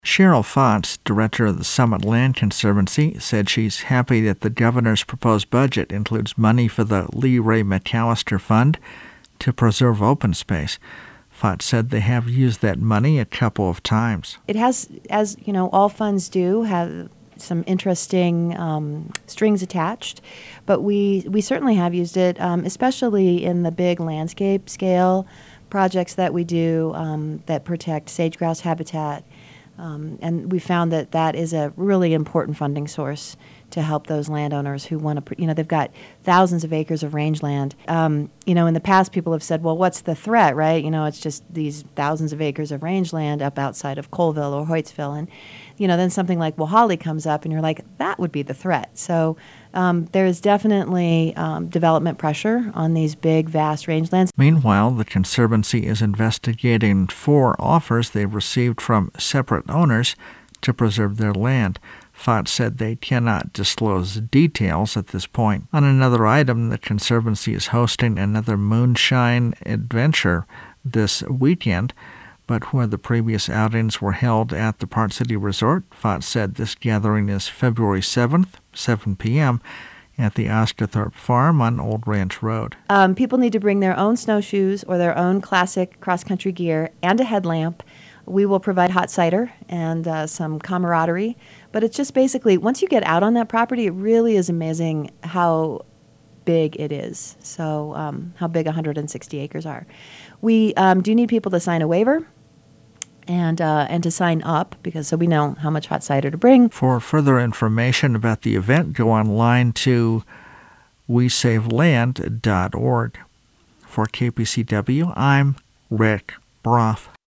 Cheryl Fotts, director of the Summit Land Conservancy, said she's happy that the governor's proposed budget includes money for the Lee Ray McAllister Fund to preserve open space. Fotts said they have used that money a couple of times. It has, as you know, all funds do, have some interesting strings attached, but we certainly have used it, especially in the big landscape scale projects that we do that protect sage-grouse habitat. And we found that that is a really important funding source to help those landowners who want to, they've got thousands of acres of rangeland. In the past, people have said, well, what's the threat, right? It's just these thousands of acres of rangeland up outside of Colville or Hoytsville. And, then something like Wohali comes up and you're like, that would be the threat. So there's definitely development pressure on these big, vast rangelands. Meanwhile, the Conservancy is investigating 4 offers they've received from separate owners to preserve their land. Fotts said they cannot disclose details at this point. On another item, the Conservancy is hosting another moonshine adventure this weekend, but where the previous outings were held at the Park City Resort, Fotts said this gathering is February 7th, 7 p.m., at the Oscarthorpe Farm on Old Ranch Road. People need to bring their own snowshoes or their own classic cross-country gear and a headlamp. We will provide hot cider and some camaraderie. But it's just basically, once you get out on that property, it really is amazing how big it is. So how big 160 acres are. We do need people to sign a waiver and to sign up, so we know how much hot cider to bring. For further information about the event, go online to wesaveland.org. For KPCW, I'm Rick Broff.